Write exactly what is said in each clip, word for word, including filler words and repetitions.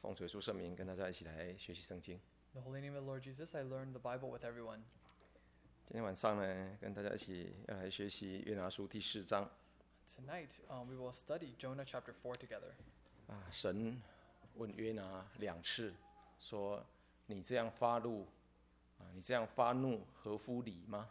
奉主耶稣圣名，跟大家一起来学习圣经。 In the holy name of the Lord Jesus, I learned the Bible with everyone. 今天晚上呢，跟大家一起要来学习约拿书第四章。 Tonight, um, we will study Jonah chapter four together. 啊，神问约拿两次，说：“你这样发怒，啊，你这样发怒合乎理吗？”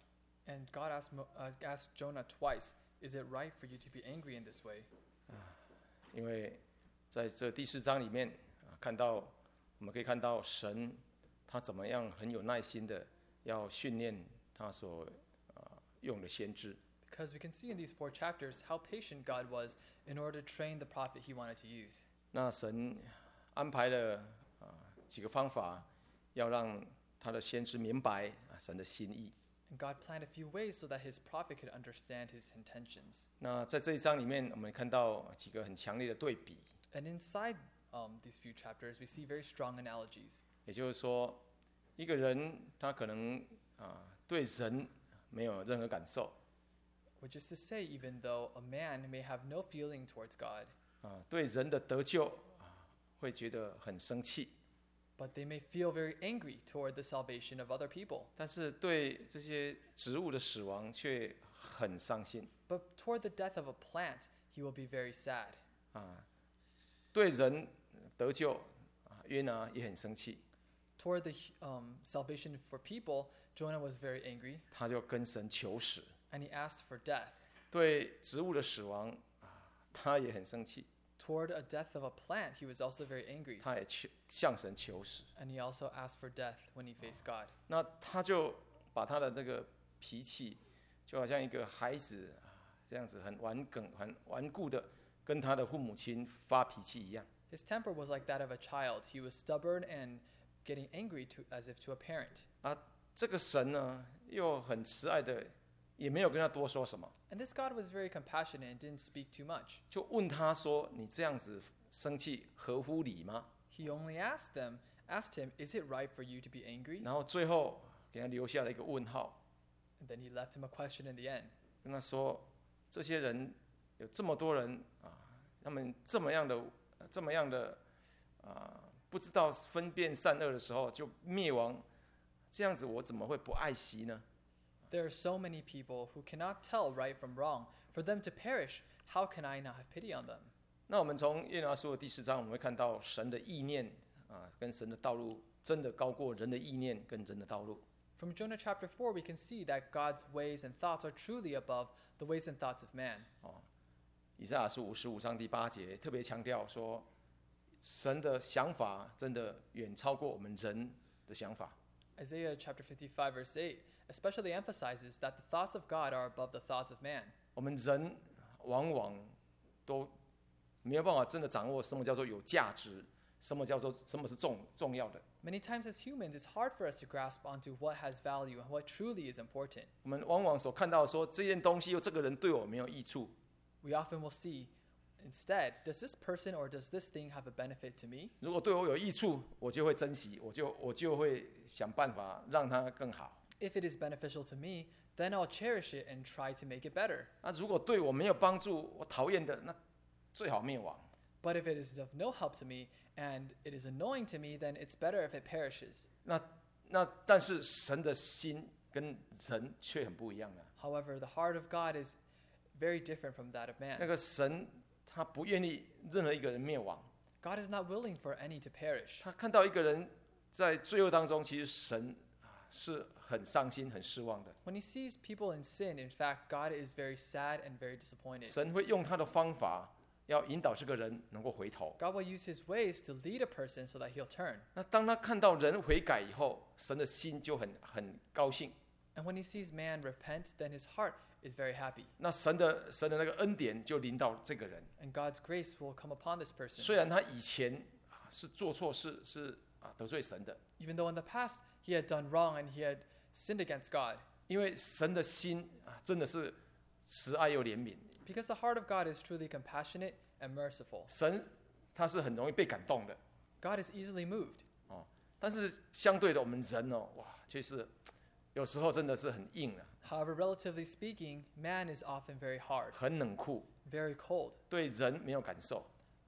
And God asked, Mo- uh, asked Jonah twice, "Is it right for you to be angry in this way?" 因为在这第四章里面啊，看到我们可以看到神他怎么样很有耐心的要训练他所啊用的先知。 Because we can see in these four chapters how patient God was in order to train the prophet he wanted to use. 那神安排了啊几个方法，要让他的先知明白啊神的心意。 And God planned a few ways so that his prophet could understand his intentions. 那在这一章里面，我们看到几个很强烈的对比， And inside um, these few chapters, we see very strong analogies. 也就是说，一个人他可能啊对人没有任何感受 Which is to say, even though a man may have no feeling towards God, 啊，对人的得救啊会觉得很生气， but they may feel very angry toward the salvation of other people. 但是对这些植物的死亡却很伤心 But toward the death of a plant, he will be very sad. 啊。对人得救啊，约拿也很生气， Toward the um, salvation for people, Jonah was very angry, 他就跟神求死。 and he asked for death. 对植物的死亡啊，他也很生气， Toward a death of a plant, he was also very angry, 他也求向神求死。 and he also asked for death when he faced God. 那他就把他的这个脾气，就好像一个孩子啊，这样子很顽梗、很顽固的，跟他的父母亲发脾气一样。 His temper was like that of a child. He was stubborn and getting angry to, as if to a parent. 啊，这个神呢，又很慈爱的，也没有跟他多说什么， And this God was very compassionate and didn't speak too much. 就问他说：“你这样子生气合乎理吗 He only asked them, asked him, "Is it right for you to be angry?" 然后最后给他留下了一个问号， And then he left him a question in the end. 跟他说：“这些人有这么多人啊，他们这么样的、这么样的啊，不知道分辨善恶的时候就灭亡，这样子我怎么会不爱惜呢？” There are so many people who cannot tell right from wrong. For them to perish, how can I not have pity on them? 那我们从约拿书的第四章，我们会看到神的意念啊，跟神的道路真的高过人的意念跟人的道路。 From Jonah chapter four, we can see that God's ways and thoughts are truly above the ways and thoughts of man. 哦，以赛亚书五十五章第八节特别强调说，神的想法真的远超过我们人的想法。 Isaiah chapter fifty-five, verse eight, especially emphasizes that the thoughts of God are above the thoughts of man. 我们人往往都没有办法真的掌握什么叫做有价值，什么叫做什么是重重要的。 Many times as humans, it's hard for us to grasp onto what has value and what truly is important. 我们往往所看到说这件东西又这个人对我没有益处， We often will see, instead, does this person or does this thing have a benefit to me? 如果对我有益处，我就会珍惜，我就我就会想办法让它更好。 If it is beneficial to me, then I'll cherish it and try to make it better. 那如果对我没有帮助，我讨厌的，那最好灭亡。 But if it is of no help to me and it is annoying to me, then it's better if it perishes. 那那但是神的心跟人却很不一样的。 However, the heart of God is very different from that of 那 man. 个神他不愿意任何一个人灭亡， God is not willing for any to perish. 他看到一个人在罪恶当中，其实神啊是很伤心、很失望的。 When he sees people in sin, in fact, God is very sad and very disappointed. 神会用他的方法要引导这个人能够回头。 God will use his ways to lead a person so that he'll turn. 那当他看到人悔改以后，神的心就很很高兴。 And when he sees man repent, then his heart is very happy. 那神的神的那个恩典就临到这个人。 And God's grace will come upon this person. 虽然他以前啊是做错事，是啊得罪神的， Even though in the past he had done wrong and he had sinned against God. 因为神的心啊真的是慈爱又怜悯。 Because the heart of God is truly compassionate and merciful. 神他是很容易被感动的 God is easily moved. 哦，但是相对的我们人哦，哇，却是有时候真的是很硬啊， However, relatively speaking, man is often very hard, 很冷酷， very cold. 对人没有感受。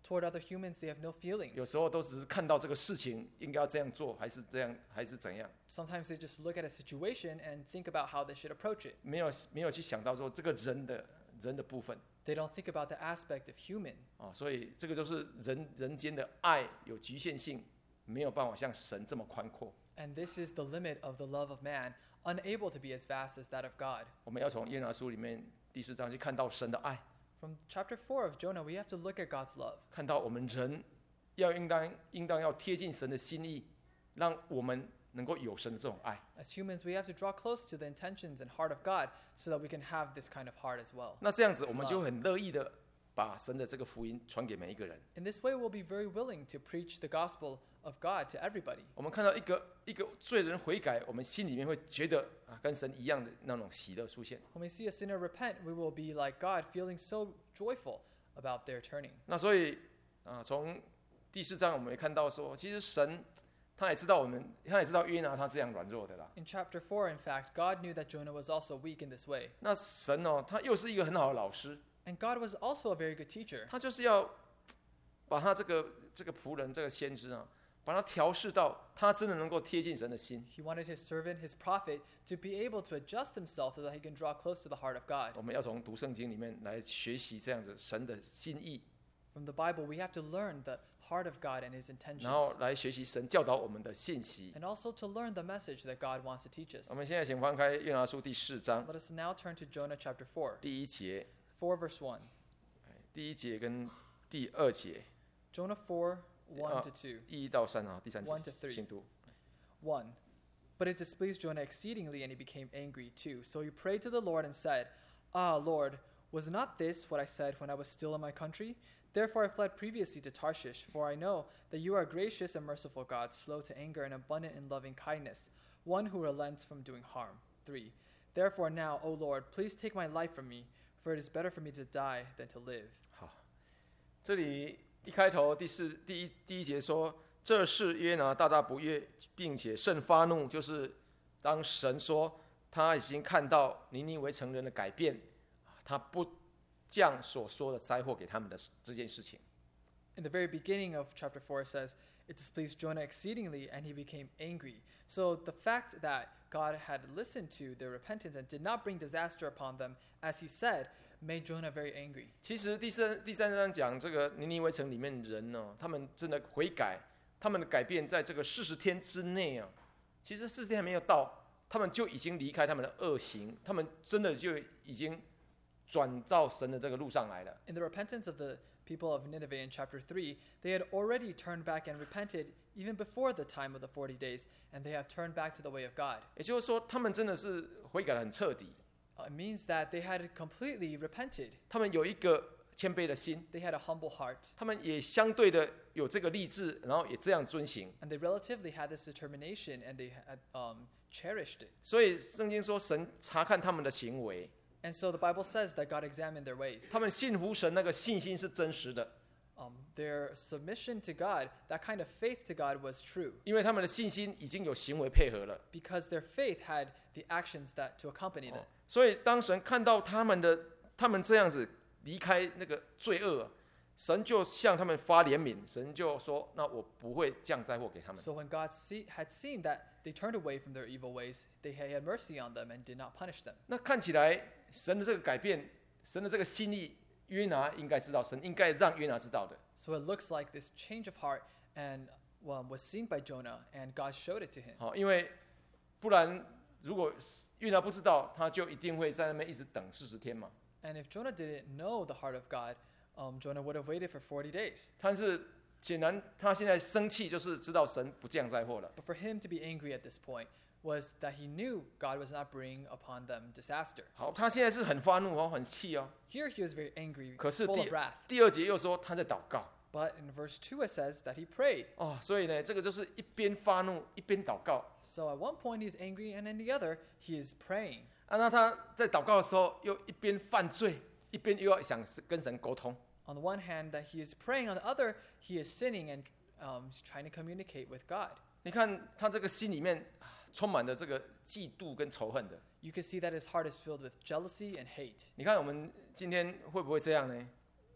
Toward other humans, they have no 有 feelings. 时候都只是看到这个事情应该要这样做，还是这样，还是怎样， Sometimes they just look at a situation and think about how they should approach it. 没有没有去想到说这个人的人的部分 They don't think about the aspect of human. 啊，所以这个就是人人间的爱有局限性，没有办法像神这么宽阔。 And this is the limit of the love of man, unable to be as vast as that of God. 我们要从约拿书里面第四章去看到神的爱， From chapter four of Jonah, we have to look at God's love. 看到我们人要应当应当要贴近神的心意，让我们能够有神的这种爱。 As humans, we have to draw close to the intentions and heart of God so that we can have this kind of heart as well. 那这样子，我们就很乐意的把神的这个福音传给每一个人。 In this way, we'll be very willing to preach the gospel of God to everybody. 我们看到一个一个罪人悔改，我们心里面会觉得啊，跟神一样的那种喜乐出现。 When we see a sinner repent, we will be like God, feeling so joyful about their turning. 那所以啊，从第四章我们也看到说，其实神他也知道我们，他也知道约拿他这样软弱的啦。 In chapter four, in fact, God knew that Jonah was also weak in this way. 那神哦，他又是一个很好的老师， And God was also a very good teacher. 他就是要把他这个这个仆人这个先知啊，把他调试到他真的能够贴近神的心。 He wanted his servant, his prophet, to be able to adjust himself so that he can draw close to the heart of God. 我们要从读圣经里面来学习这样子神的心意， From the Bible, we have to learn the heart of God and his 然后 intentions. 来学习神教导我们的信息。 And also to learn the message that God wants to teach 我 us. 们现在请翻开约拿书第四章 Let us now turn to Jonah chapter four, 第一节， four verse one. 第一节跟第二节， Jonah four, one Uh, to two. 一到三啊，第三节 One to three. 请读。 one. But it displeased Jonah exceedingly, and he became angry too. So he prayed to the Lord and said, Ah, Lord, was not this what I said when I was still in my country? Therefore I fled previously to Tarshish, for I know that you are a gracious and merciful God, slow to anger and abundant in loving kindness, one who relents from doing harm. three. Therefore now, O Lord, please take my life from me, for it is better for me to die than to live. 好，这里一开头第四第一第一节说，这事约拿大大不悦，并且甚发怒，就是当神说他已经看到尼尼微城人的改变，他不降所说的灾祸给他们的这件事情。 In the very beginning of chapter four, it says, It displeased Jonah exceedingly, and he became angry. So the fact that God had listened to their repentance and did not bring disaster upon them, as he said, made Jonah very angry. 其实第三第三章讲这个尼尼微城里面人呢、他们真的悔改，他们的改变在这个四十天之内啊，其实四十天还没有到，他们就已经离开他们的恶行，他们真的就已经转到神的这个路上来了。 In the repentance of the people of Nineveh in chapter three, they had already turned back and repented even before the time of the forty days, and they have turned back to the way of God. 也就是说，他们真的是悔改得很彻底， Uh, it means that they had completely repented. 他们有一个谦卑的心， They had a humble heart, 他们也相对的有这个立志，然后也这样遵行。 and they relatively had this determination, and they had um, cherished it. 所以圣经说，神查看他们的行为， And so the Bible says that God examined their ways. 他们信服神那个信心是真实的， Um, their submission to God, that kind of faith to God was true 因为他们的信心已经有行为配合了。 because their faith had the actions that to accompany them. 所以当神看到他们的他们这样子离开那个罪恶、啊，神就向他们发怜悯，神就说：“那我不会降灾祸给他们。” So when God see, had seen that they turned away from their evil ways, they had mercy on them and did not punish them. 那看起来神的这个改变，神的这个心意，约拿应该知道，神应该让约拿知道的。 So it looks like this change of heart and well, was seen by Jonah, and God showed it to him. 好，因为不然如果约拿不知道，他就一定会在那边一直等四十天嘛。 And if Jonah didn't know the heart of God, um, Jonah would have waited for forty days. 但是显然他现在生气，就是知道神不降灾祸了。 But for him to be angry at this point was that he knew God was not bringing upon them disaster. 好，他现在是很发怒哦，很气哦。 Here he was very angry, 可是 full 第 of wrath. 第二节又说他在祷告。 But in verse two it says that he prayed. 哦，所以呢，这个就是一边发怒一边祷告。 So at one point he's angry, and in the other he is praying. 啊，那他在祷告的时候，又一边犯罪，一边又要想跟神沟通。 On the one hand, that he is praying. On the other, he is sinning and um, he's trying to communicate with God. 你看他这个心里面啊充满了这个嫉妒跟仇恨的。 You can see that his heart is filled with jealousy and hate. 你看我们今天会不会这样呢？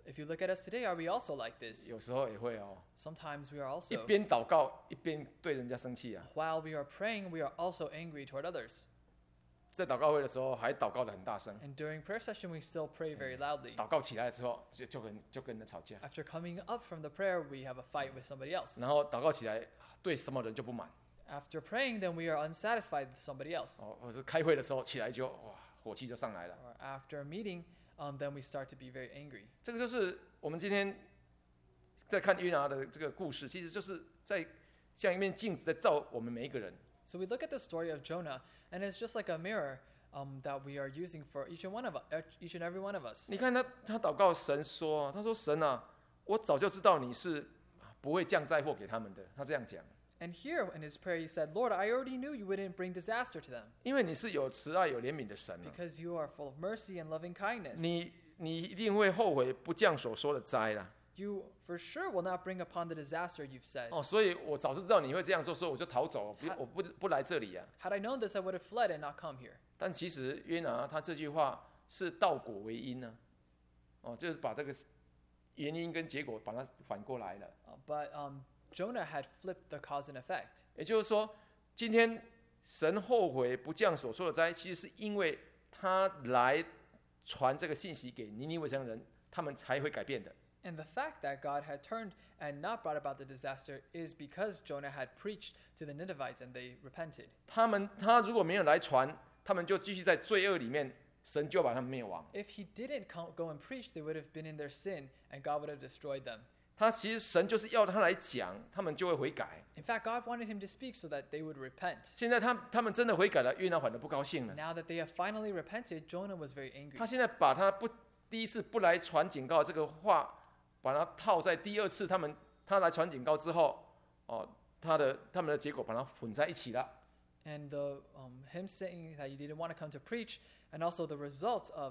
If you look at us today, are we also like this? 有时候也会哦， Sometimes we are 一 also. 边祷告一边对人家生气啊。 While we are praying, we are also angry toward others. 在祷告会的时候还祷告得很大声， And during prayer session, we still pray very loudly. 祷告起来之后就就跟就跟人吵架， After coming up from the prayer, we have a fight with somebody else. 然后祷告起来对什么人就不满 After praying, then we are unsatisfied with somebody else. 哦，或者是开会的时候起来就哇火气就上来了。 Or after a meeting, um, then we start to be very angry. 这个就是我们今天在看约拿的这个故事，其实就是在像一面镜子在照我们每一个人。 So we look at the story of Jonah, and it's just like a mirror um, that we are using for each and one of us, each and every one of us. 你看他他祷告神说，他说神啊，我早就知道你是不会降灾祸给他们的，他这样讲， And here in his prayer, he said, Lord, I already knew you wouldn't bring disaster to them 因为你是有慈爱有怜悯的神啊， because you are full of mercy and loving kindness. 你你一定会后悔不降所说的灾啦。 You for sure will not bring upon the disaster you've said. 哦，所以我早就知道你会这样做，所以我就逃走，不我不不来这里啊。 Had I known this, I would have fled and not come here. 但其实约拿他这句话是倒果为因呢、啊，哦，就是把这个原因跟结果把它反过来了。 Uh, but um, Jonah had flipped the cause and effect. 也就是说，今天神后悔不降所说的灾，其实是因为他来传这个信息给尼尼微城人，他们才会改变的。 And the fact that God had turned and not brought about the disaster is because Jonah had preached to the Ninevites and they repented. 他们他如果没有来传，他们就继续在罪恶里面，神就把他们灭亡。 If he didn't co- go and preach, they would have been in their sin and God would have destroyed them. 他其实神就是要他来讲，他们就会悔改。 In fact, God wanted him to speak so that they would repent. 现在他他们真的悔改了，约拿反而不高兴了。 Now that they have finally repented, Jonah was very angry. 他现在把他不第一次不来传警告这个话，把它套在第二次他们他来传警告之后，哦，他的他们的结果把它混在一起了。 And the, um, him saying that he didn't want to come to preach, and also the results of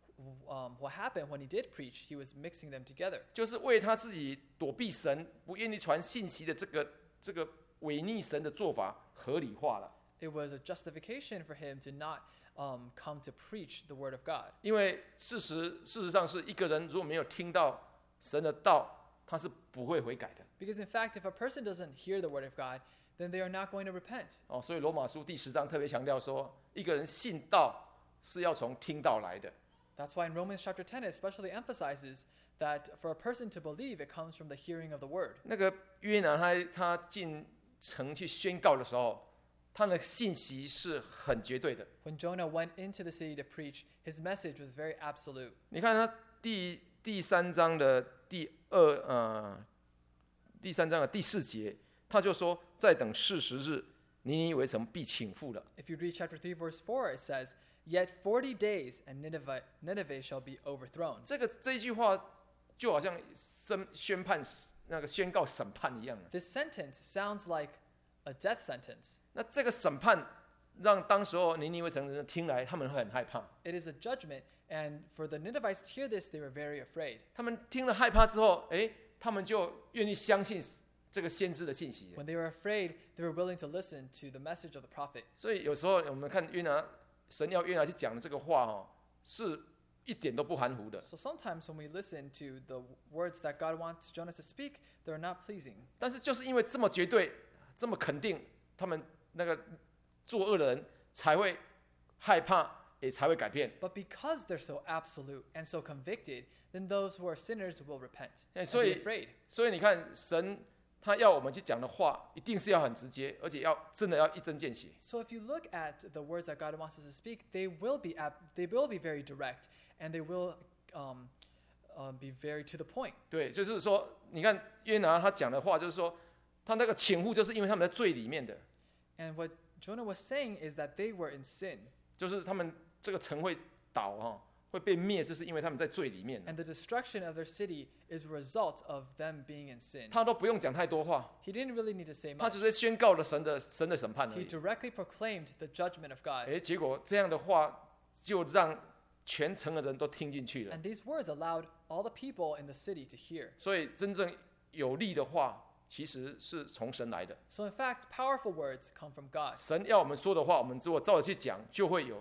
um, what happened when he did preach, he was mixing them together. 就是为他自己躲避神、不愿意传信息的这个这个违逆神的做法合理化了。 It was a justification for him to not um, come to preach the word of God. 因为事实事实上是一个人如果没有听到神的道，他是不会悔改的。 Because in fact, if a person doesn't hear the word of God, then they are not going to repent. 哦，所以罗马书第十章特别强调说，一个人信道是要从听道来的。 That's why in Romans chapter ten, it especially emphasizes that for a person to believe, it comes from the hearing of the word. 那个约拿他他进城去宣告的时候，他的信息是很绝对的。 When Jonah went into the city to preach, his message was very absolute. 你看他第第三章的第二呃第三章的第四节，他就说，再等四十日，尼尼微城必倾覆了。 If you read chapter three, verse four, it says, Yet forty days and Nineveh, Nineveh shall be overthrown. 这个这一句话就好像宣宣判那个宣告审判一样的。 This sentence sounds like a death sentence. 那这个审判让当时候尼尼微城人听来，他们会很害怕。 It is a judgment, and for the Ninevites to hear this, they were very afraid. 他们听了害怕之后，哎，他们就愿意相信这个先知的信息。 When they were afraid, they were willing to listen to the message of the prophet. 所以有时候我们看约拿，神要约拿去讲的这个话哦，是一点都不含糊的。 So sometimes when we listen to the words that God wants Jonah to speak, they're not pleasing. 但是就是因为这么绝对、这么肯定，他们那个作恶的人才会害怕，也才会改变。 But because they're so absolute and so convicted, then those who are sinners will repent and 所 be 以 afraid. 所以你看，神他要我们去讲的话，一定是要很直接，而且要真的要一针见血。 So if you look at the words that God wants us to speak, they will be ab- they will be very direct and they will um, uh, be very to the point. 对，就是说，你看约拿他讲的话，就是说，他那个倾覆，就是因为他们在罪里面的， And what Jonah was saying is that they were in sin, 就是他们这个城会倒哈、哦，会被灭，就是因为他们在罪里面。 and the destruction of their city is a result of them being in sin. 他都不用讲太多话， He didn't really need to say 他 much. 只是宣告了神的神的审判而 He 已。 directly proclaimed the judgment of God. 哎，结果这样的话就让全城的人都听进去了。 And these words allowed all the people in the city to hear. 所以真正有力的话，其实是从神来的。 So in fact, powerful words come from God. 神要我们说的话，我们如果照着去讲，就会有力。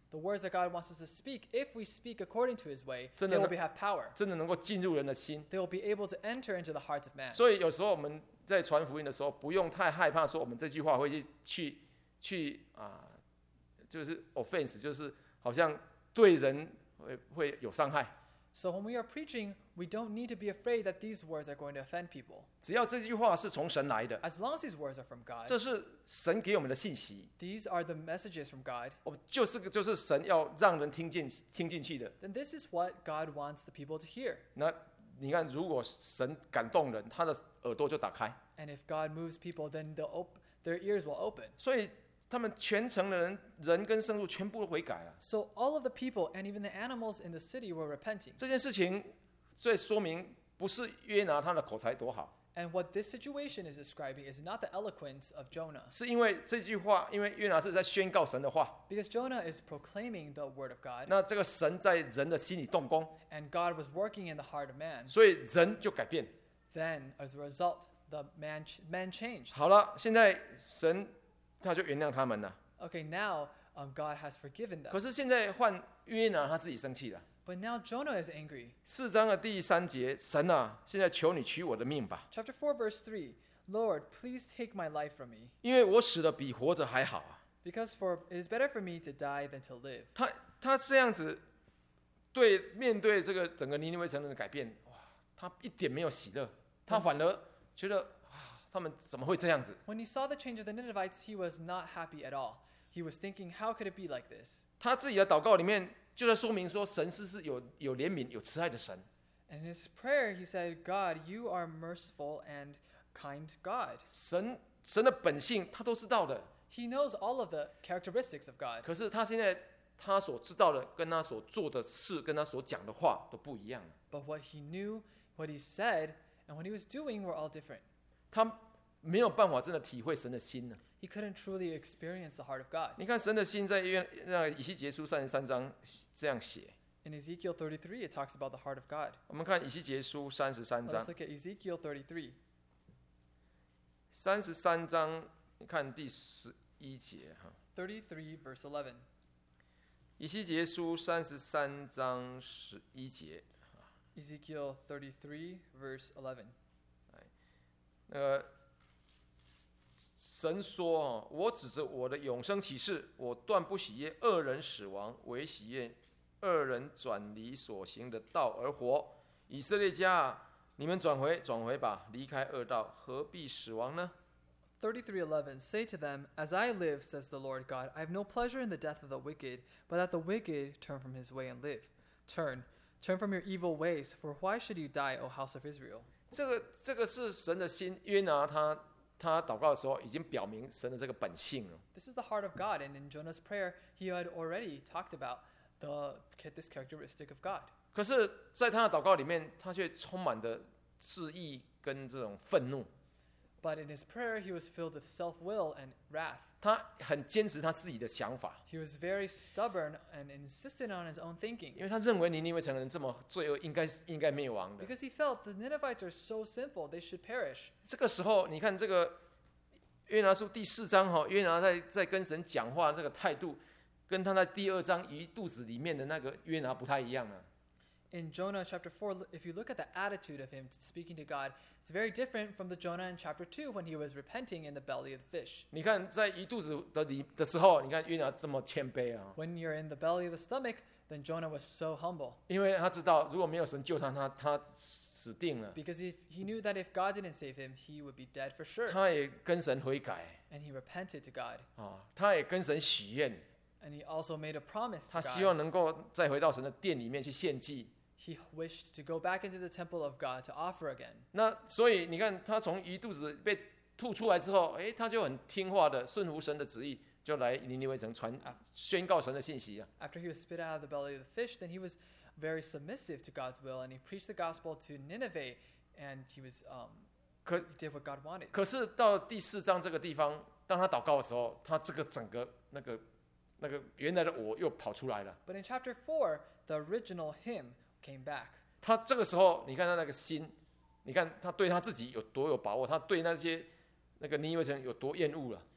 The words that God wants us to speak, if we speak according to His way, 真 they 的 will 能 be have power. 真的能够进入人的心。 They will be able to enter into the hearts of man. 所以有时候我们在传福音的时候，不用太害怕说我们这句话会去去去啊，就是 offense， 就是好像对人会会有伤害。 So when we are preaching, we don't need to be afraid that these words are going to offend people. 只要这句话是从神来的， As long as these words are from God, 这是神给我们的信息， these are the messages from God, 我们就是个就是神要让人听进听进去的。 then this is what God wants the people to hear. 那你看，如果神感动人，他的耳朵就打开， And if God moves people, then they'll op- their ears will open. 所以他们全城的人人跟牲畜全部都悔改了。 So all of the people and even the animals in the city were repenting. 这件事情，所以说明不是约拿他的口才多好， And what this situation is describing is not the eloquence of Jonah, 是因为这句话，因为约拿是在宣告神的话， because Jonah is proclaiming the word of God, 那这个神在人的心里动工， and God was working in the heart of man. 所以人就改变。 Then, as a result, the man ch- man changed. 好了，现在神他就原谅他们了。 Okay, now um, God has forgiven them. 可是现在换约拿他自己生气了。 But now Jonah is angry. 四章的第三节，神啊，现在求你取我的命吧， Chapter four, verse three. Lord, please take my life from me, 因为我死的比活着还好啊。 because for it is better for me to die than to live. 他他这样子对面对这个整个尼尼微城人的改变，哇，他一点没有喜乐，他反而觉得啊，他们怎么会这样子？ When he saw the change of the Ninevites, he was not happy at all. He was thinking, how could it be like this? 他自己的祷告里面就在说明说，神是是有有怜悯、有慈爱的神。 And in his prayer, he said, God, you are merciful and kind God. 神神的本性他都知道的， He knows all of the characteristics of God. 可是他现在他所知道的，跟他所做的事，跟他所讲的话都不一样了。 But what he knew, what he said, and what he was doing were all different. 他没有办法真的体会神的心呢。 He couldn't truly experience the heart of God. 你看神的心在约那以西结书三十三章这样写。 In Ezekiel thirty-three, it talks about the heart of God. 我们看以西结书三十三 Let's 章， look at Ezekiel thirty-three. 三十三章，你看第十一节哈。 thirty-three, verse eleven. 以西结书三十三章十一节， Ezekiel thirty-three, verse eleven. 那个神说：“哦，我指着我的永生启示，我断不喜悦恶人死亡，唯喜悦恶人转离所行的道而活。以色列家啊，你们转回，转回吧，离开恶道，何必死亡呢？” thirty-three eleven. Say to them, As I live, says the Lord God, I have no pleasure in the death of the wicked, but that the wicked turn from his way and live. Turn, turn from your evil ways, for why should you die, O house of Israel? 这个这个是神的心。约拿他他祷告的时候，已经表明神的这个本性了。 This is the heart of God, and in Jonah's prayer, he had already talked about the this characteristic of God. 可是，在他的祷告里面，他却充满的质疑跟这种愤怒。 But in his prayer, he was filled with self-will and wrath. 他很坚持他自己的想法， He was very stubborn and insisted on his own thinking, 因为他认为尼尼微城人这么罪恶，应该是应该灭亡的。 because he felt the Ninevites are so sinful, they should perish. 这个时候，你看这个约拿书第四章哈，约拿在在跟神讲话这个态度，跟他在第二章鱼肚子里面的那个约拿不太一样了。 In Jonah chapter four, if you look at the attitude of him speaking to God, it's very different from the Jonah in chapter two when he was repenting in the belly of the fish. 你看在鱼肚子的里的时候，你看约拿这么谦卑啊， When you're in the belly of the stomach, then Jonah was so humble, 因为他知道如果没有神救他，他他死定了。 because he, he knew that if God didn't save him, he would be dead for sure. 他也跟神悔改 And he repented to God. 啊，他也跟神许愿， And he also made a promise 他 to 希 God. 望能够再回到神的殿里面去献祭。 He wished to go back into the temple of God to offer again. 那所以你看，他从鱼肚子被吐出来之后，诶，他就很听话的顺服神的旨意，就来尼尼微城传宣告神的信息啊。 After he was spit out of the belly of the fish, then he was very submissive to God's will, and he preached the gospel to Nineveh, and he was um, 可 he did what God wanted. 可是到了第四章这个地方，当他祷告的时候，他这个整个那个那个原来的我又跑出来了。 But in chapter four, the original him came back. 他这个时候，你看他那个心，你看他对他自己有多有把握，他对那些那个尼尼微城有多厌恶了。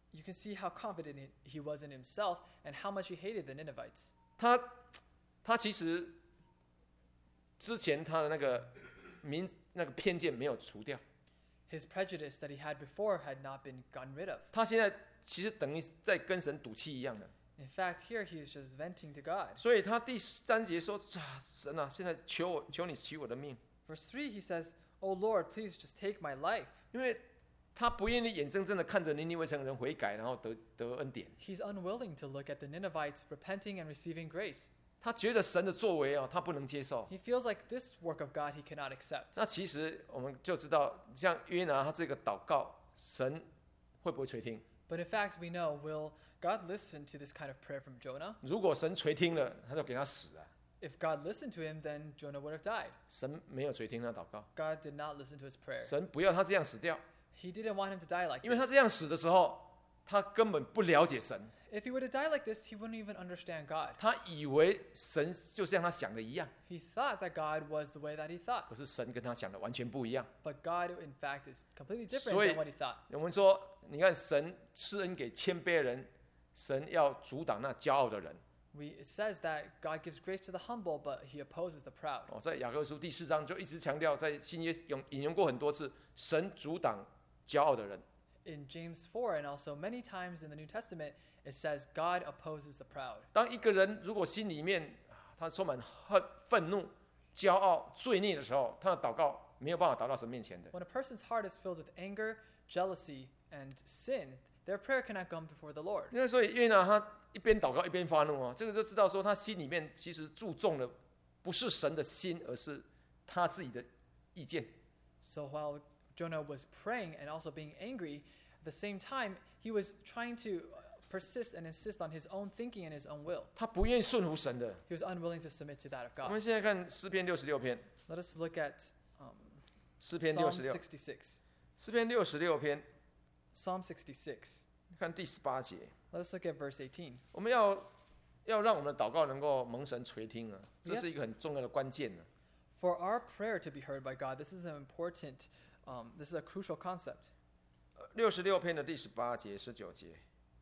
You can see how confident he- he was in himself and how much he hated the Ninevites. 他他其实之前他的那个民那个偏见没有除掉， His prejudice that he had before had not been gotten rid of. 他现在其实等于在跟神赌气一样的。 In fact, here he is just venting to God. 所以他第三节说：“啊，神啊，现在求我，求你取我的命， Verse three, he says, "Oh Lord, please just take my life." 因为他不愿意眼睁睁的看着尼尼微城人悔改，然后得得恩典。 He's unwilling to look at the Ninevites repenting and receiving grace. 他觉得神的作为啊，他不能接受。 He feels like this work of God he cannot accept. 那其实我们就知道，像约拿他这个祷告，神会不会垂听？ But in fact, we know, will God listen to this kind of prayer from Jonah? 如果神垂听了，他就给他死啊。 If God listened to him, then Jonah would have died. 神没有垂听他祷告， God did not listen to his prayer. 神不要他这样死掉， He didn't want him to die like 因为他 this. 这样死的时候，他根本不了解神， If he were to die like this, he wouldn't even understand God. 他以为神就像他想的一样， He thought that God was the way that he thought. 可是神跟他想的完全不一样。 But God, in fact, is completely different 所以 than what he thought. 我们说，你看神施恩给谦卑的人，神要阻挡那骄傲的人。 We, it says that God gives grace to the humble, but he opposes the proud. 哦，在雅各书第四章就一直强调，在新约用引用过很多次，神阻挡骄傲的人。 In James four, and also many times in the New Testament, it says God opposes the proud. 当一个人如果心里面啊他充满恨、愤怒、骄傲、罪孽的时候，他的祷告没有办法达到神面前的。 When a person's heart is filled with anger, jealousy, and sin, their prayer cannot come before the Lord. 因为所以约拿他一边祷告一边发怒啊，这个就知道说他心里面其实注重的不是神的心，而是他自己的意见。 So while Jonah was praying and also being angry, at the same time, he was trying to persist and insist on his own thinking and his own will. 他不愿意顺服神的。 He was unwilling to submit to that of 我 God. 们现在看诗篇六十六篇， Let us look at um, 诗篇六十 Psalm 六， sixty-six. 诗篇六十六篇， Psalm sixty-six. 看第十八节。 Let us look at verse eighteen. 我们要要让我们的祷告能够蒙神垂听啊，这是一个很重要的关键呢、啊。 For our prayer to be heard by God, this is an important, um, this is a crucial concept. 六十六篇的第十八节、十九节，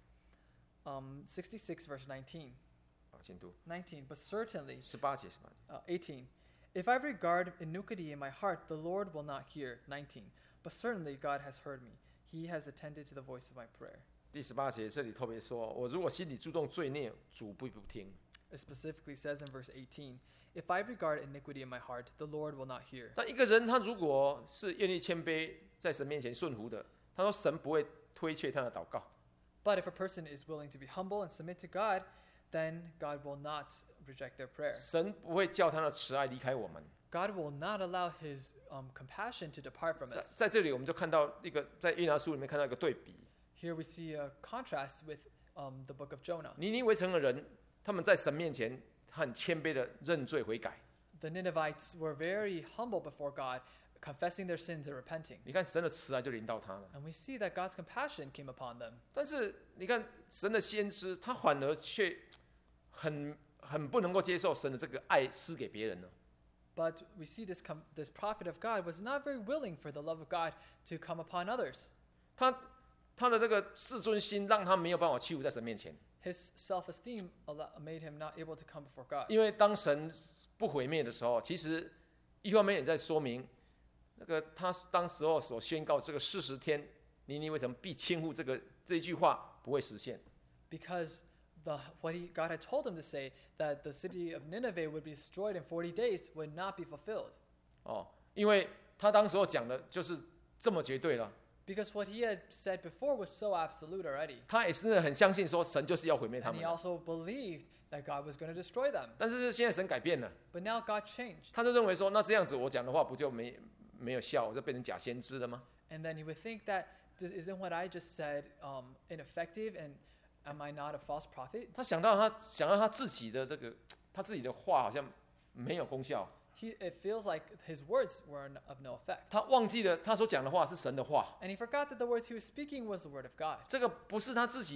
Um, sixty-six verse nineteen. 好，请读 nineteen. But certainly, 十八节，十八节。 uh, eighteen. If I regard iniquity in my heart, the Lord will not hear. nineteen. But certainly God has heard me. He has attended to the voice of my prayer. 第十八节这里特别说，我如果心里注重罪孽，主不不听。 It specifically says in verse eighteen, If I regard iniquity in my heart, the Lord will not hear. 但一个人他如果是愿意谦卑，在神面前顺服的，他说神不会推却他的祷告。 But if a person is willing to be humble and submit to God, then God will not reject their prayer. 神不会叫他的慈爱离开我们。 God will not allow his um, compassion to depart from 在 us. 在这里，我们就看到一个在约拿书里面看到一个对比。 Here we see a contrast with um, the book of Jonah. 尼尼微城的人，他们在神面前很谦卑的认罪悔改。 The Ninevites were very humble before God, confessing their sins and repenting. 你看神的慈爱就临到他了。 And we see that God's compassion came upon them. 但是你看神的先知，他反而却很很不能够接受神的这个爱施给别人呢。 But we see this, com- this prophet of God was not very willing for the love of God to come upon others. 他他的这个自尊心让他没有办法屈服在神面前， His self-esteem allo- made him not able to come before God. 因为当神不毁灭的时候，其实一方面也在说明，那个他当时候所宣告这个四十天尼尼微城必倾覆这个这一句话不会实现。 Because the, what he, God had told him to say, that the city of Nineveh would be destroyed in forty days, would not be fulfilled. 哦，因为他当时候讲的就是这么绝对了， Because what he had said before was so absolute already. 他也是很相信说神就是要毁灭他 And 们 he 的。 also believed that God was going to destroy them. 但是现在神改变了， But now God changed. 他就认为说，那这样子我讲的话不就没没有效，我就变成假先知了吗？ And then he would think that, "This isn't what I just said um, ineffective, and am I not a false prophet?" 他想到他想到他自己的这个他自己的话好像没有功效， He, it feels like his words were n- of no effect. 他忘记了他所讲的话是神的话， And he forgot that the words he was speaking was the word of God. 这个不是他自己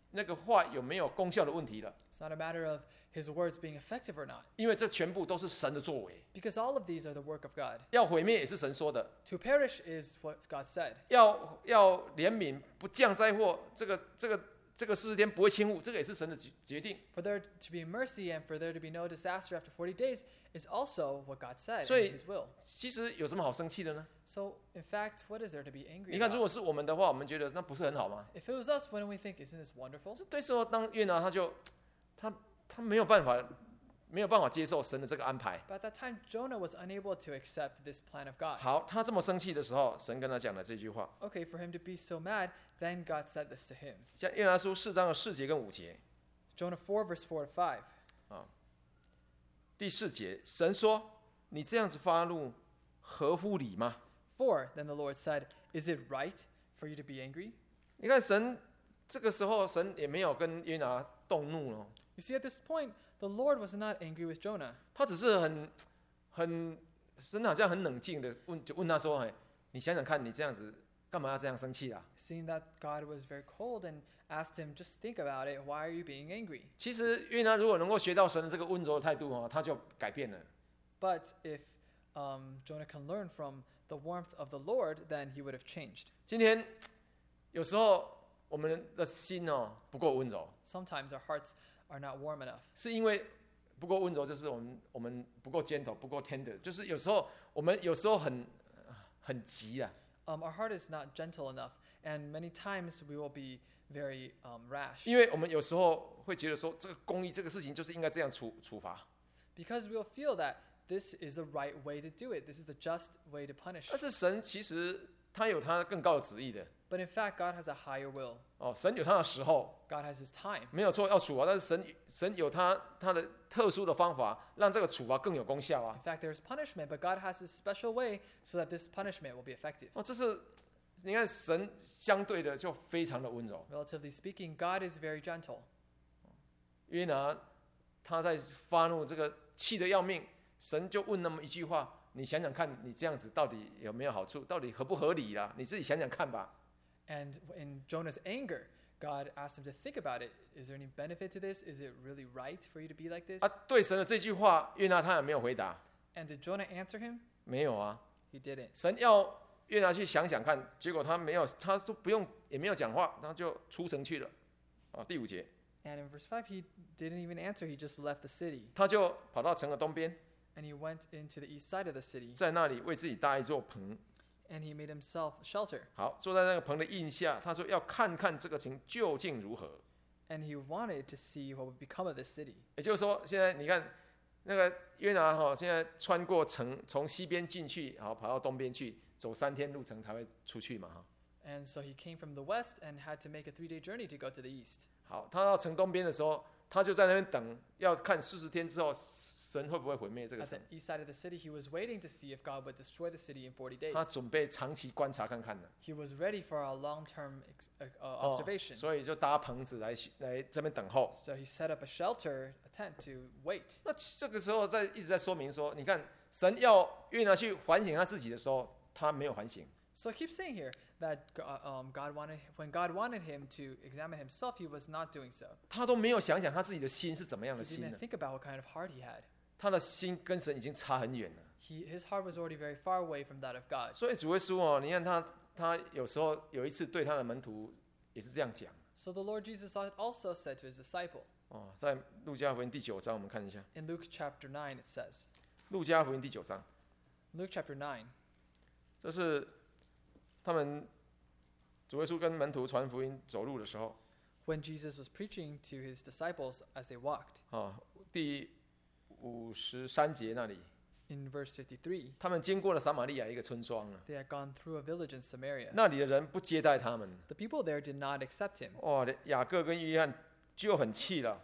那个话有没有功效的问题了， It's not a matter of his words being effective or not, 因为这全部都是神的作为。 because all of these are the work of God. 要毁灭也是神说的， To perish is what God said. 要要怜悯，不降灾祸，这个这个这个四十天不会轻误，这个也是神的决决定。 For there to be mercy and for there to be no disaster after forty days is also what God said 所以- in his will. 其实有什么好生气的呢？ So, in fact, what is there to be angry 你看，如 about? 果是我们的话，我们觉得那不是很好吗？ If it was us, wouldn't we think, isn't this wonderful? 这对时候当约拿他就他他没有办法没有办法接受神的这个安排。 But at that time, Jonah was unable to accept this plan of God. 好，他这么生气的时候，神跟他讲了这句话， Okay, for him to be so mad, then God said this to him. 像约拿书四章的四节跟五节， Jonah four, verse four to five. 第四节，神说：“你这样子发怒，合乎理吗 four, then the Lord said, Is it right for you to be angry?？” 你看神这个时候，神也没有跟约拿动怒哦， You see, at this point, the Lord was not angry with Jonah. 他只是很很神好像很冷静的问，就问他说：“哎，你想想看，你这样子干嘛要这样生气啊？” Seeing that God was very cold and asked him, Just think about it. Why are you being angry? 其实约拿如果能够学到神的这个温柔的态度哦，他就改变了。 But if um, Jonah can learn from the warmth of the Lord, then he would have changed. 今天有时候我们的心哦不够温柔， Sometimes our hearts are not warm enough. 是因为不够温柔，就是我们我们不够 gentle， 不够 tender， 就是有时候我们有时候很很急啊， Um, our heart is not gentle enough, and many times we will be very um, rash. 因为我们有时候会觉得说这个公义这个事情就是应该这样处处罚， Because we'll feel that this is the right way to do it. This is the just way to punish. 但是神其实他有他更高的旨意的 But in fact, God has a higher will. 哦，神有他的时候， God has his time. 没有错要处罚，但是神神有他他的特殊的方法，让这个处罚更有功效 In 啊。 fact, there's punishment, but God has his special way so that this punishment will be effective. 哦，这是你看神相对的就非常的温柔。 Relatively speaking, God is very gentle. 约拿他在发怒，这个气得要命，神就问那么一句话：你想想看，你这样子到底有没有好处？到底合不合理啦？你自己想想看吧。 And in Jonah's anger, God asked him to think about it. Is there any benefit to this? Is it really right for you to be like this? 啊，对神的这句话，约拿他也没有回答， And did Jonah answer him? 没有啊。 He didn't. 神要约拿去想想看，结果他没有，他都不用，也没有讲话，他就出城去了。啊，第五节， And in verse five, he didn't even answer. He just left the city. 他就跑到城的东边， And he went into the east side of the city. 在那里为自己搭一座棚。 And he made himself shelter. 好，坐在那个棚的荫下，他说要看看这个情究竟如何。 And he wanted to see what would become of this city. 也就是说，现在你看那个约拿哈，现在穿过城，从西边进去，好跑到东边去，走三天路程才会出去嘛哈。 And so he came from the west and had to make a three-day journey to go to the east. 好，他到城东边的时候，他就在那边等，要看四十天之后神会不会毁灭这个 At 城 the。east side of the city, he was waiting to see if God would destroy the city in forty days. 他准备长期观察看看的。 He was ready for a long-term ex- uh, uh, 哦 observation. 所以就搭棚子来来这边等候。 So he set up a shelter, a tent to wait. 那这个时候在一直在说明说，你看神要约拿去反省他自己的时候，他没有反省。 So I keep saying here that uh, um, God wanted, when God wanted him to examine himself, he was not doing so. 他都没有想想他自己的心是怎么样 He 的心 didn't 呢？ think about what kind of heart he had. 他的心跟神已经差很远了。 He, his heart was already very far away from that of God. 所以主耶稣哦，你看他他有时候有一次对他的门徒也是这样讲 So the Lord Jesus also said to his disciple, 哦，在路加福音第九章，我们看一下 in Luke chapter nine, it says, 路加福音第九章， Luke chapter nine, 这是他们主耶稣跟门徒传福音走路的时候 when Jesus was preaching to his disciples as they walked. 啊，第五十三节那里， In verse fifty-three, 他们经过了撒玛利亚一个村庄啊， they had gone through a village in Samaria. 那里的人不接待他们， The people there did not accept him. 哇，雅各跟约翰就很气了。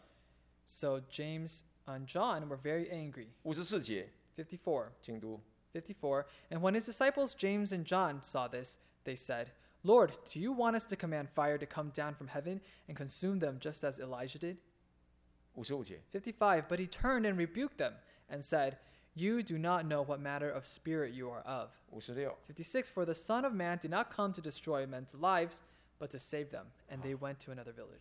So James and John were very angry. 五十四节， fifty-four, 请读。 fifty-four. And when his disciples James and John saw this, they said, Lord, do you want us to command fire to come down from heaven and consume them just as Elijah did? 五十五节， fifty-five. But he turned and rebuked them and said, You do not know what matter of spirit you are of. 五十六， fifty-six. For the Son of Man did not come to destroy men's lives, but to save them. And they went to another village.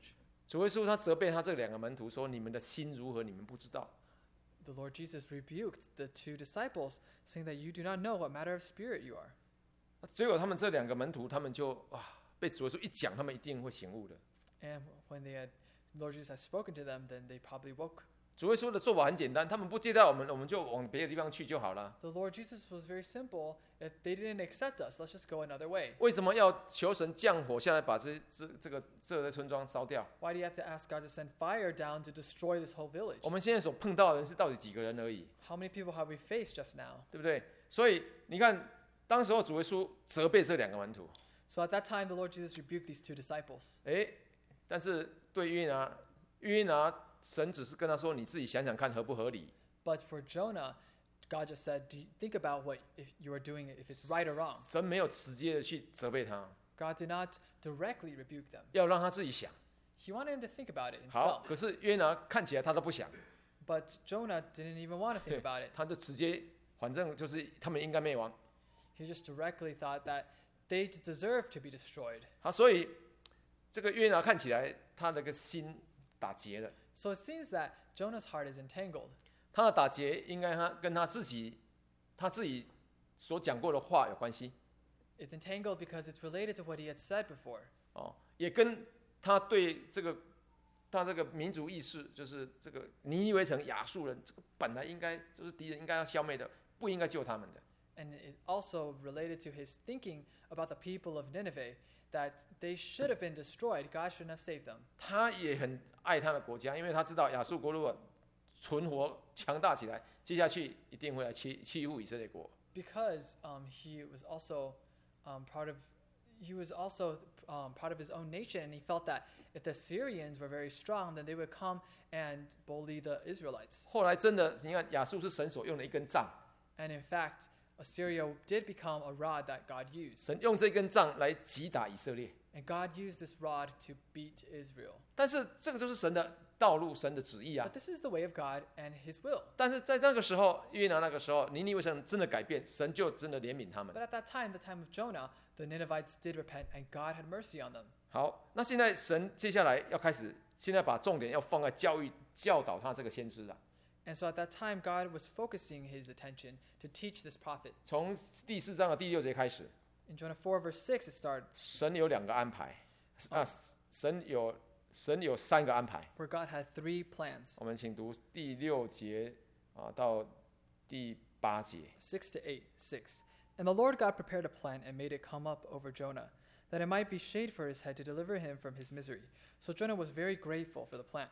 主耶稣他责备他这两个门徒说：“你们的心如何？你们不知道。” The Lord Jesus rebuked the two disciples, saying that you do not know what matter of spirit you are. 结果他们这两个门徒，他们就哇，被主耶稣一讲，他们一定会醒悟的。 And when they had, Lord Jesus had spoken to them, then they probably woke. 主耶稣的做法很简单，他们不接待我们，我们就往别的地方去就好了。 The Lord Jesus was very simple. If they didn't accept us, let's just go another way. 为什么要求神降火下来，把这这这个这个村庄烧掉？ Why do you have to ask God to send fire down to destroy this whole village? 我们现在所碰到的人是到底几个人而已， How many people have we faced just now? 对不对？所以你看，当时候主耶稣责备这两个门徒， So at that time, the Lord Jesus rebuked these two disciples. 哎，但是对约拿，约拿神只是跟他说：“你自己想想看合不合理。” But for Jonah, God just said, "Do you think about what if you are doing, if it's right or wrong." 神没有直接的去责备他， God did not directly rebuke them. 要让他自己想。 He wanted him to think about it 好， himself. 可是约拿看起来他都不想， But Jonah didn't even want to think about it. 他就直接，反正就是他们应该灭亡。 He just directly thought that they deserve to be destroyed. 好，所以这个约拿看起来他那个心打结了。 So it seems that Jonah's heart is entangled. 他的打结应该他跟他自己他自己所讲过的话有关系 It's entangled because it's related to what he had said before. 哦，也跟他对这个他这个民族意识，就是这个尼尼微城亚述人，这个本来应该就是敌人应该要消灭的，不应该救他们的。 And it also related to his thinking about the people of Nineveh, that they should have been destroyed. God shouldn't have saved them. 他也很爱他的国家，因为他知道亚述国如果存活强大起来，接下去一定会来欺欺负以色列国。 Because um, he was also um, part of, he was also um, part of his own nation, and he felt that if the Syrians were very strong, then they would come and bully the Israelites. 后来真的，你看亚述是神所用的一根杖， And in fact, Assyria did become a rod that God used, 神用这根杖来击打以色列。 and God used this rod to beat Israel. 但是这个就是神的道路，神的旨意啊 But。this is the way of God and His will. 但是在那个时候，约拿那个时候，尼尼微城真的改变，神就真的怜悯他们 But。at that time, the time of Jonah, the Ninevites did repent, and God had mercy on them. 好，那现在神接下来要开始，现在把重点要放在教育、教导他这个先知了。 And so at that time, God was focusing His attention to teach this prophet. 从第四章的第六节开始， In Jonah four, verse six, it starts 神有两个安排，啊，神有神有三个安排。 where God had three plans, 我们请读第六节啊到第八节。 six to eight, six. And the Lord God prepared a plan and made it come up over Jonah, that it might be shade for his head to deliver him from his misery. So Jonah was very grateful for the plan.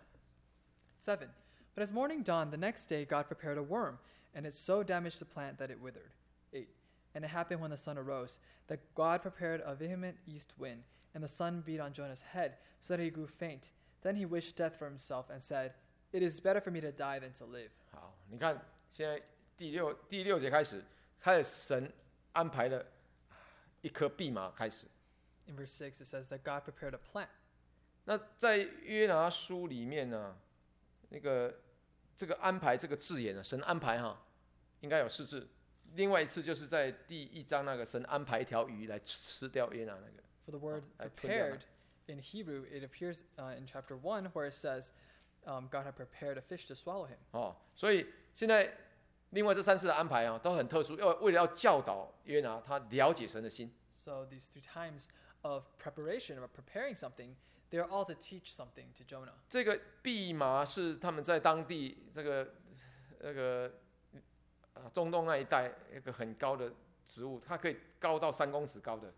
Seven. But as morning dawned the next day, God prepared a worm, and it so damaged the plant that it withered. Eight. And it happened when the sun arose, that God prepared a vehement east wind, and the sun beat on Jonah's head, so that he grew faint. Then he wished death for himself, and said, "It is better for me to die than to live." 好，你看现在第六第六节开始，开始神安排了一颗蓖麻开始。 In verse six, it says that God prepared a plant. 那在约拿书里面呢，那个这个安排这个字眼呢，神安排哈，应该有四次。另外一次就是在第一章那个神安排一条鱼来吃掉约拿那个。 For the word I put down prepared in Hebrew, it appears uh, in chapter one where it says um, God had prepared a fish to swallow him. 哦，所以现在另外这三次的安排啊，都很特殊，要为了要教导约拿他了解神的心。 So these three times of preparation or preparing something, they're all to teach something to Jonah. 这个蓖麻是他们在当地这个那个啊中东那一带一个很高的植物，它可以高到三公尺高的，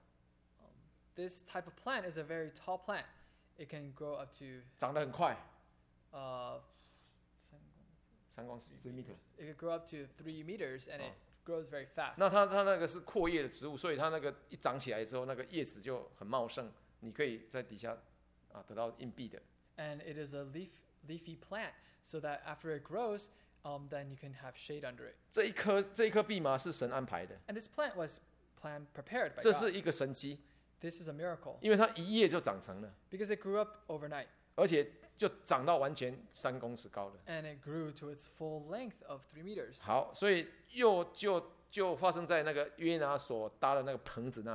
This type of plant is a very tall plant. It can grow up to 长得很快， uh, 三公尺 three meters。 it could grow up to three meters, and it grows very fast. 那它它那个是阔叶的植物，所以它那个一长起来之后，那个叶子就很茂盛，你可以在底下啊得到硬币的。 And it is a leaf, leafy plant, so that after it grows, um, then you can have shade under it. 这一颗这一颗蓖麻是神安排的， And this plant was planned, prepared by 这 God. 是一个神迹， This is a miracle 因为它一夜就长成了， because it grew up overnight, 而且就长到完全三公尺高的。 and it grew to its full length of three meters. 好，所以又就就发生在那个约拿所搭的那个棚子那里。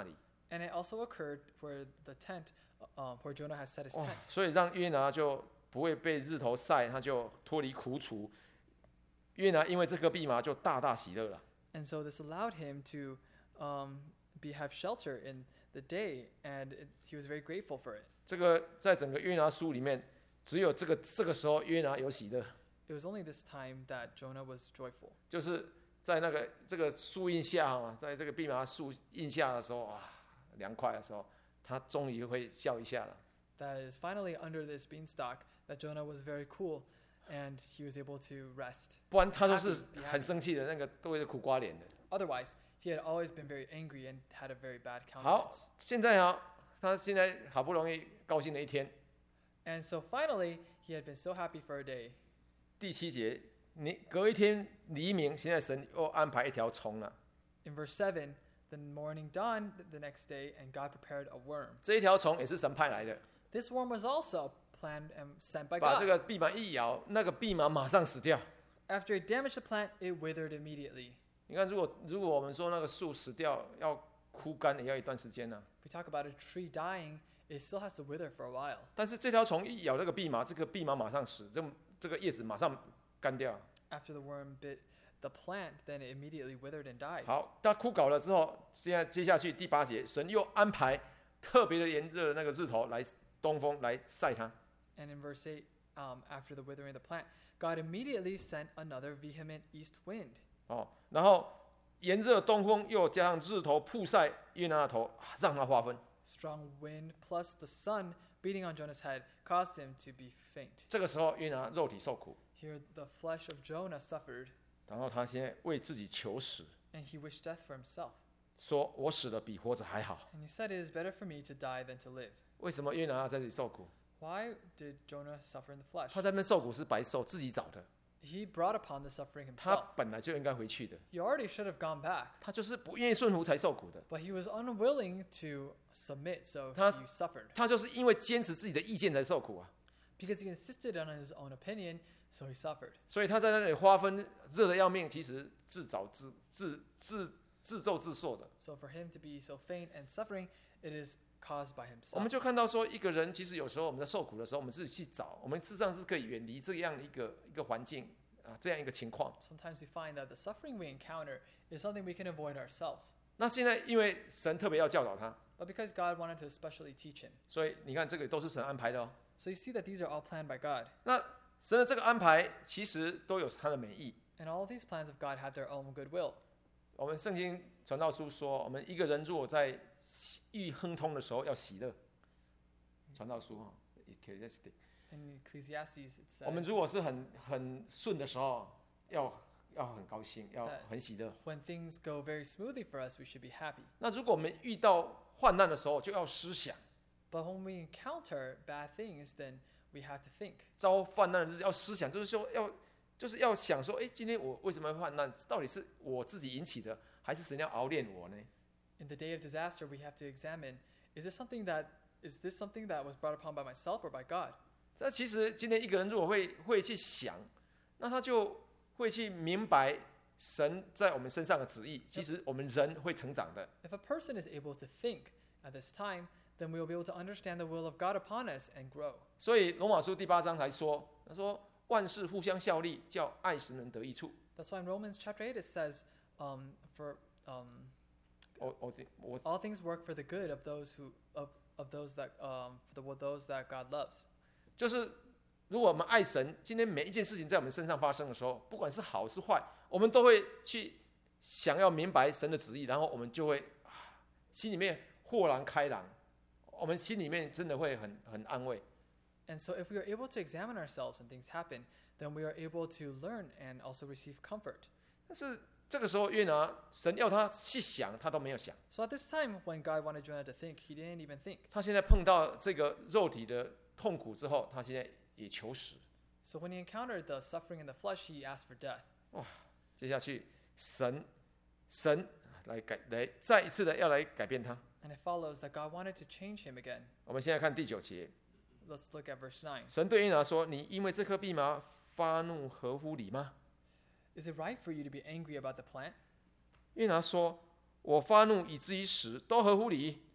And it also occurred where the tent, um, where Jonah has set his 哇， tent. 所以让约拿就不会被日头晒，他就脱离苦楚。约拿因为这颗蓖麻就大大喜乐了。 And so this allowed him to um, be have shelter in the day, and it, he was very grateful for it. 这个在整个约拿书里面，只有这个这个时候约拿有喜乐， It was only this time that Jonah was joyful. 就是在那个这个树荫下啊，在这个蓖麻树荫下的时候啊，凉快的时候，他终于会笑一下了。 That is finally under this beanstalk that Jonah was very cool, and he was able to rest. 不然他都是 Happy, be happy. 很生气的，那个都会苦瓜脸的。 Otherwise, he had always been very angry and had a very bad 好， countenance. 现在啊，他现在好不容易高兴了一天。 And so finally, he had been so happy for a day. 第七节，你隔一天黎明，现在神又安排一条虫了。 In verse seven, the morning dawned the next day, and God prepared a worm. 这一条虫也是神派来的， This worm was also planned and sent by 把这 God. 个蓖麻一咬，那个蓖麻马上死掉。 After it damaged the plant, it withered immediately. 你看，如果如果我们说那个树死掉要枯干，也要一段时间呢、 If we talk about a tree dying, it still has to wither for a while. 但是这条虫一咬那个蓖麻，这个蓖麻马上死，这这个叶子马上干掉。 After the worm bit the plant, then it immediately withered and died. 好，它枯槁了之后，现在接下去第八节，神又安排特别的炎热的那个日头来东风来晒它。 And in verse eight, um, after the withering of the plant, God immediately sent another vehement east wind. 哦，然后炎热东风又加上日头曝晒约拿的头，让他发昏。 Strong wind plus the sun beating on Jonah's head caused him to be faint. 这个时候约拿肉体受苦， Here, the flesh of Jonah suffered, 然后他现在为自己求死， and he wished death for himself. 说我死了比活着还好。 And he said, "It is better for me to die than to live." 为什么约拿要在这里受苦？ Why did Jonah suffer in the flesh? 他在那边受苦是白受，自己找的。 He brought upon the suffering 他 himself. 本来就应该回去的， He already should have gone back, 他就是不愿意顺服才受苦的。 but he was unwilling to submit, so 他- he suffered. 他就是因为坚持自己的意见才受苦啊。 Because he insisted on his own opinion, so he suffered. 所以他在那里花分热得要命，其实自找自自自自咒自受的。 So for him to be so faint and suffering, it is caused by 我们 himself. 就看到说，一个人其实有时候我们在受苦的时候，我们自己去找，我们事实上是可以远离这样的一个一个环境啊，这样一个情况。 Sometimes we find that the suffering we encounter is something we can avoid ourselves. 那现在因为神特别要教导他， But because God wanted to especially teach him. 所以你看这个都是神安排的哦。 So you see that these are all planned by God. 那神的这个安排其实都有他的美意。 And all these plans of God have their own goodwill. 我们圣经传道书说，我们一个人如果在欲亨通的时候要喜乐。传道书哈 ，Ecclesiastes。 In Ecclesiastes, it 我们 says, 如果是很很顺的时候，要要很高兴，要对很喜乐。 when things go very smoothly for us, we should be happy. 那如果我们遇到患难的时候，就要思想， But when we encounter bad things, then we have to think. 遭患难的日子要思想，就是说要就是要想说，哎，今天我为什么会患难？到底是我自己引起的，还是神要熬炼我呢？ In the day of disaster, we have to examine, is this something that is this something that was brought upon by myself or by God? 那其实今天一个人如果会会去想，那他就会去明白神在我们身上的旨意。其实我们人会成长的。 If a person is able to think at this time, then we will be able to understand the will of God upon us and grow. 所以罗马书第八章才说，他说万事互相效力，叫爱神人得益处。 That's why in Romans chapter eight it says, um, for um, 我我我 all things work for the good of those who of of those that um, for the those that God loves. 就是如果我们爱神，今天每一件事情在我们身上发生的时候，不管是好是坏，我们都会去想要明白神的旨意，然后我们就会、啊、心里面豁然开朗，我们心里面真的会很很安慰。 And so if we are able to examine ourselves when things happen, then we are able to learn and also receive comfort. 但是这个时候约拿，神要他去想，他都没有想。 So at this time, when God wanted Jonah to think, he didn't even think. 他现在碰到这个肉体的痛苦之后，他现在也求死。 So when he encountered the suffering in the flesh, he asked for death. 接下去，神神来改来再一次的要来改变他。 And it follows that God wanted to change him again. 我们现在看第九节， Let's look at verse nine. 神对约拿说：“你因为这颗蓖麻发怒，合乎理吗？” Is it right for you to be angry about the plant? 约拿说：“我发怒以至于死，都合乎理。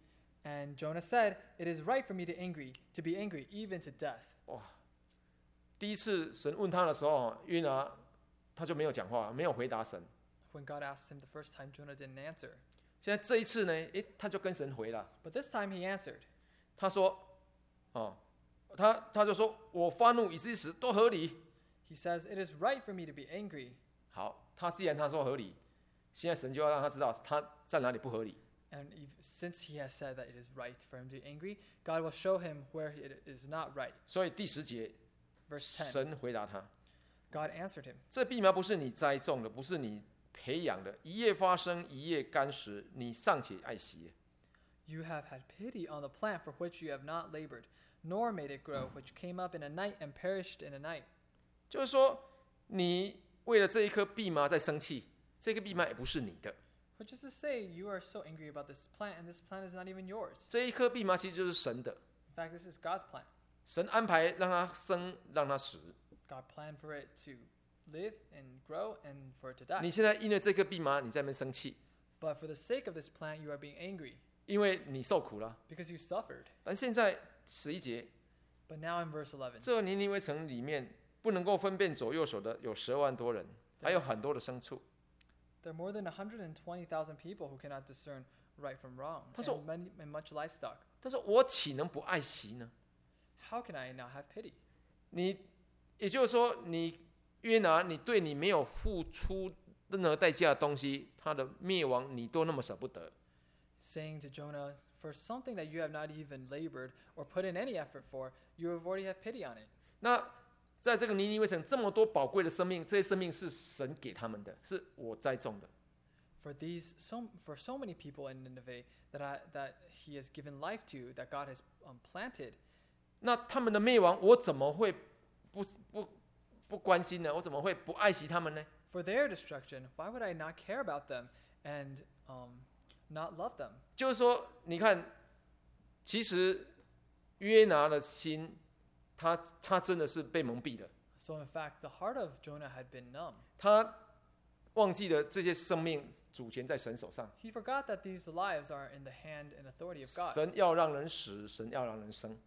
And Jonah said, "It is right for me to angry, to be angry, even to death." 哇！第一次神问他的时候，约拿他就没有讲话，没有回答神。 When God asked him the first time, Jonah didn't answer. 现在这一次呢，诶，他就跟神回了。 But this time he answered. 他说：“哦，他他就说我发怒以至于死都合理。 He says, "It is right for me to be angry." 好，他既然他说合理，现在神就要让他知道他在哪里不合理。 And if, since he has said that it is right for him to be angry, God will show him where it is not right. 所以第十节， Verse ten, 神回答他： God answered him, 这蓖麻不是你栽种的，不是你培养的，一夜发生，一夜干实，你尚且爱惜。 "You have had pity on the plant for which you have not labored, nor made it grow, which came up in a night and perished in a night." 就是说，你为了这一颗蓖麻在生气，这个蓖麻也不是你的， Which is to say, you are so angry about this plant, and this plant is not even yours. 这一颗蓖麻其实就是神的。 In fact, this is God's plan. 神安排让它生，让它死。 God planned for it to live and grow and for it to die. 你现在因为这颗蓖麻，你在那边生气， But for the sake of this plant, you are being angry 因为你受苦了。 because you suffered. 但现在十一节， But now in verse eleven, 这尼尼微城里面不能够分辨左右手的有十万多人，还有很多的牲畜。 there are more than one hundred twenty thousand people who cannot discern right from wrong, 他说- and, many, and much livestock. 他说：“我岂能不爱惜呢？ How can I not have pity? 你，也就是说，你约拿，你对你没有付出任何代价的东西，它的灭亡，你都那么舍不得。 Saying to Jonah, for something that you have not even labored or put in any effort for, you have already have pity on it. 那在这个尼尼微城这么多宝贵的生命，这些生命是神给他们的，是我栽种的。 For these, so for so many people in Nineveh that I, that He has given life to, that God has um, planted. 那他们的灭亡，我怎么会不不不关心呢？我怎么会不爱惜他们呢？ For their destruction, why would I not care about them and um, not love them? 就是说，你看，其实约拿的心，他他真的是被蒙蔽了， So in fact, the heart of Jonah had been numb. 他忘记了这些生命主权在神手上。 He forgot that these lives are in the hand and authority of God. 神要让人死，神要让人生。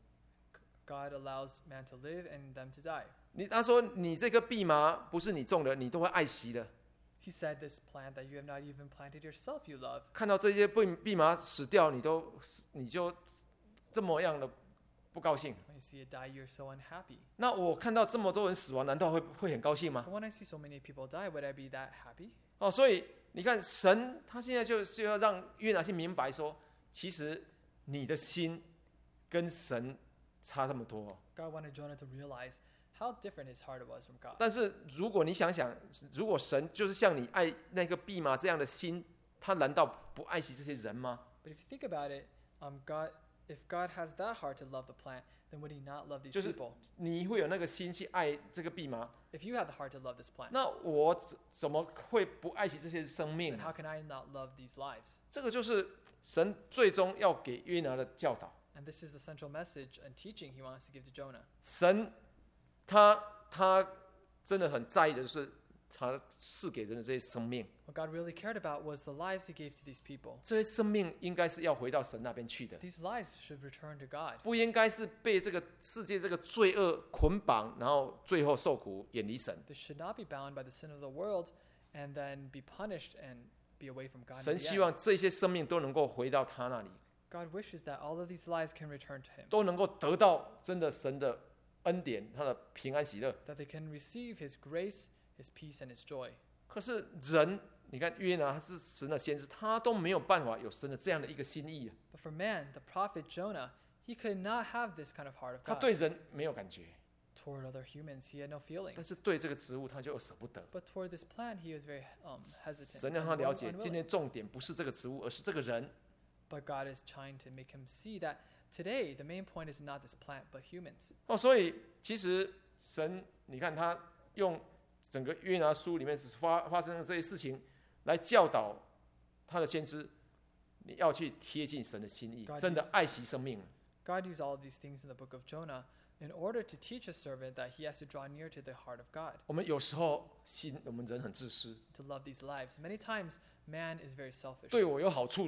God allows man to live and them to die. 你他说你这个蓖麻不是你种的，你都会爱惜的。 He said, "This plant that you have not even planted yourself, you love." 看到这些蓖蓖麻死掉，你都你就这么样的不高兴。 When you see it die, you're so unhappy. 那我看到这么多人死亡，难道会会很高兴吗？ But when I see so many people die, would I be that happy? 哦，所以你看，神他现在就是要让约拿去明白说，其实你的心跟神差这么多、哦。 God wanted Jonah to realize how different his heart was from God. 但是如果你想想，如果神就是像你爱那个蓖麻这样的心，他难道不爱惜这些人吗？ But if you think about it, um, God, if God has that heart to love the plant, then would He not love these 就是 people? 你会有那个心去爱这个蓖麻， If you have the heart to love this plant, 那我怎怎么会不爱惜这些生命 then 呢？ how can I not love these lives? 这个就是神最终要给约拿的教导。 And this is the central message and teaching He wants to give to Jonah. 神他他真的很在意的就是他赐给人的这些生命， What God really cared about was the lives He gave to these people. 这些生命应该是要回到神那边去的， These lives should return to God. 不应该是被这个世界这个罪恶捆绑，然后最后受苦，远离神。 They should not be bound by the sin of the world and then be punished and be away from God. in 神 the 希 end. 望这些生命都能够回到他那里， God wishes that all of these lives can return to Him, 都能够得到真的神的恩典，他的平安喜乐。 that they can receive His grace, His peace, and His joy. 可是人，你看约拿他是神的先知，他都没有办法有神的这样的一个心意啊， But for man, the prophet Jonah, he could not have this kind of heart of 他 God. 对人没有感觉， Toward other humans, he had no 但 feelings. 是对这个植物他就舍不得。 But toward this plant, he was very um, hesitant 神 and 让他了 unwill- 解，今 unwilling. 天重点不是这个植物，而是这个人。 But God is trying to make him see that today, the main point is not this plant, but humans. 哦，所以其实神，你看他用整个约拿书里面发发生的这些事情，来教导他的先知，你要去贴近神的心意， God 真的 used- 爱惜生命。 God used all of these things in the book of Jonah in order to teach a servant that he has to draw near to the heart of God, 我们有时候心，我们人很自私， to love these lives. Many times, man is very selfish. 对我有好处的，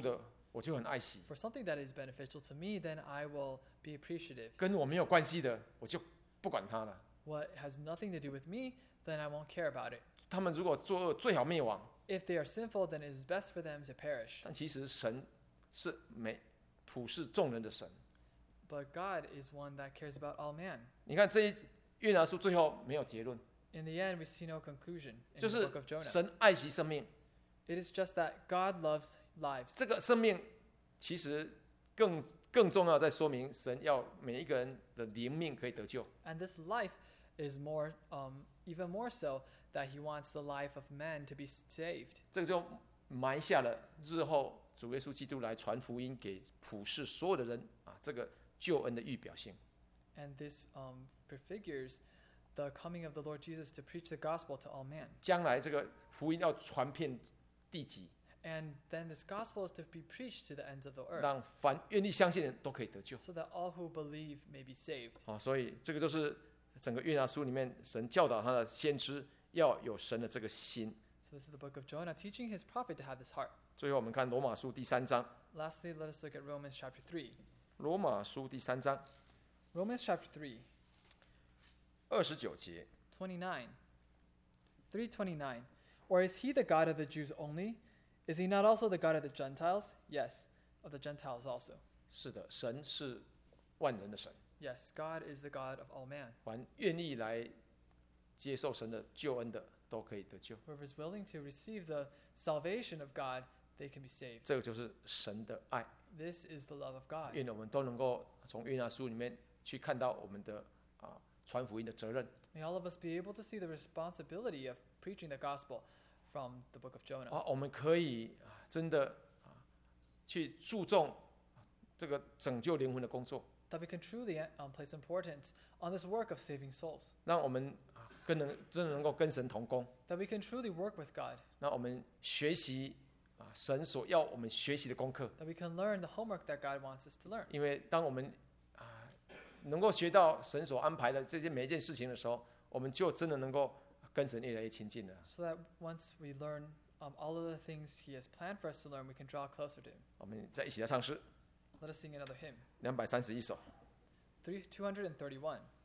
我就很爱惜； For something that is beneficial to me, then I will be appreciative. 跟我没有关系的，我就不管它了。 What has nothing to do with me, then I won't care about it. 他们如果作恶，最好灭亡。 If they are sinful, then it is best for them to perish. 但其实神是每普世众人的神。 But God is one that cares about all man. 你看这一约拿书最后没有结论， In the end, we see no conclusion in 就 the 是 book of Jonah. 神爱惜生命。 It is just that God loves lives. 这个生命其实更更重要，在说明神要每一个人的灵命可以得救。 And this life is more, um, even more so, that he wants the life of man to be saved. 这个就埋下了日后主耶稣基督来传福音给普世所有的人啊，这个救恩的预表性。 And this um, prefigures the coming of the Lord Jesus to preach the gospel to all men. 将来这个福音要传遍地极， And then this gospel is to be preached to the ends of the earth, 让凡愿意相信的人都可以得救。 so that all who believe may be saved. 啊，所以这个就是整个约拿书里面神教导他的先知要有神的这个心。 So this is the book of Jonah, teaching his prophet to have this heart. 最后我们看罗马书第三章， Lastly, let us look at Romans chapter three. 罗马书第三章 Romans chapter three, 二十九节， twenty-nine. three twenty-nine. Or is he the God of the Jews only? Is he not also the God of the Gentiles? Yes, of the Gentiles also. 是的，神是万人的神， Yes, God is the God of all man. 凡愿意来接受神的救恩的，都可以得救。 Whoever is willing to receive the salvation of God, they can be saved. 这个就是神的爱。 This is the love of God. 愿我们都能够从约拿书里面去看到我们的啊传福音的责任。 May all of us be able to see the responsibility of preaching the gospel from the book of Jonah. 啊，我们可以啊真的啊去注重这个拯救灵魂的工作， That we can truly um, place importance on this work of saving souls. 让我们啊跟能真的能够跟神同工。 That we can truly work with God. 那我们学习啊神所要我们学习的功课， That we can learn the homework that God wants us to learn. 因为当我们啊能够学到神所安排的这些每一件事情的时候，我们就真的能够跟神越来越亲近了。 So that once we learn um, all of the things He has planned for us to learn, we can draw closer to Him. 我们再一起来唱诗 Let us sing another hymn. 两百三十一首。 Three, two thirty-one.